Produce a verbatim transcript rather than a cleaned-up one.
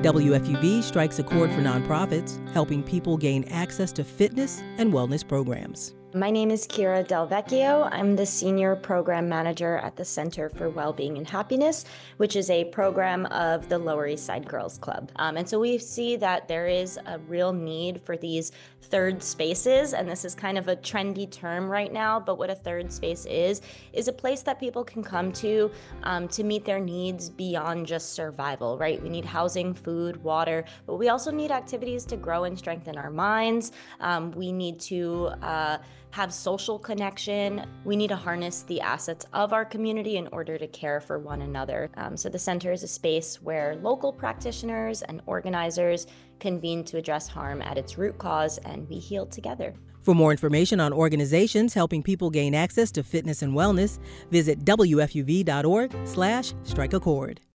W F U V strikes a chord for nonprofits, helping people gain access to fitness and wellness programs. My name is Kira Del Vecchio. I'm the Senior Program Manager at the Center for Wellbeing and Happiness, which is a program of the Lower East Side Girls Club. Um, and so we see that there is a real need for these third spaces, and this is kind of a trendy term right now, but what a third space is, is a place that people can come to um, to meet their needs beyond just survival, right? We need housing, food, water, but we also need activities to grow and strengthen our minds. Um, we need to uh, have social connection. We need to harness the assets of our community in order to care for one another. Um, so the center is a space where local practitioners and organizers convene to address harm at its root cause, and we heal together. For more information on organizations helping people gain access to fitness and wellness, visit W F U V dot org slash strike a chord.